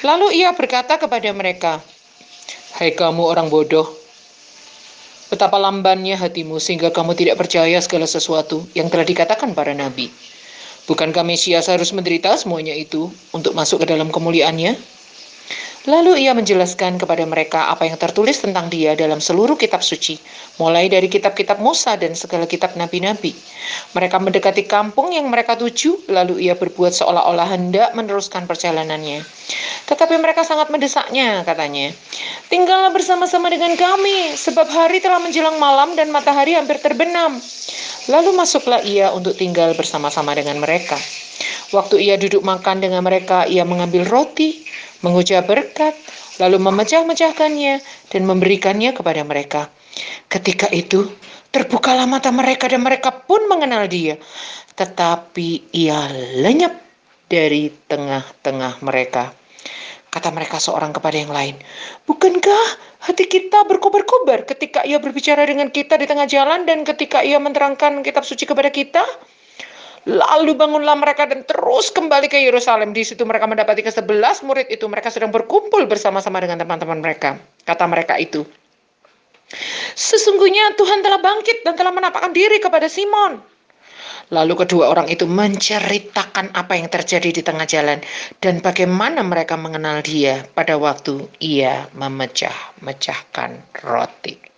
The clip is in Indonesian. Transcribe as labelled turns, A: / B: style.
A: Lalu ia berkata kepada mereka, "Hai kamu orang bodoh, betapa lambannya hatimu sehingga kamu tidak percaya segala sesuatu yang telah dikatakan para nabi. Bukankah Mesias harus menderita semuanya itu untuk masuk ke dalam kemuliaannya?" Lalu ia menjelaskan kepada mereka apa yang tertulis tentang dia dalam seluruh kitab suci, mulai dari kitab-kitab Musa dan segala kitab nabi-nabi. Mereka mendekati kampung yang mereka tuju, lalu ia berbuat seolah-olah hendak meneruskan perjalanannya. Tetapi mereka sangat mendesaknya, katanya. "Tinggallah bersama-sama dengan kami, sebab hari telah menjelang malam dan matahari hampir terbenam." Lalu masuklah ia untuk tinggal bersama-sama dengan mereka. Waktu ia duduk makan dengan mereka, ia mengambil roti, mengucap berkat, lalu memecah-mecahkannya dan memberikannya kepada mereka. Ketika itu, terbukalah mata mereka dan mereka pun mengenal dia. Tetapi ia lenyap dari tengah-tengah mereka. Kata mereka seorang kepada yang lain, "Bukankah hati kita berkobar-kobar ketika ia berbicara dengan kita di tengah jalan dan ketika ia menerangkan kitab suci kepada kita?" Lalu bangunlah mereka dan terus kembali ke Yerusalem. Di situ mereka mendapati ke-11 murid itu. Mereka sedang berkumpul bersama-sama dengan teman-teman mereka. Kata mereka itu, "Sesungguhnya Tuhan telah bangkit dan telah menampakkan diri kepada Simon." Lalu kedua orang itu menceritakan apa yang terjadi di tengah jalan dan bagaimana mereka mengenal dia pada waktu ia memecah-mecahkan roti.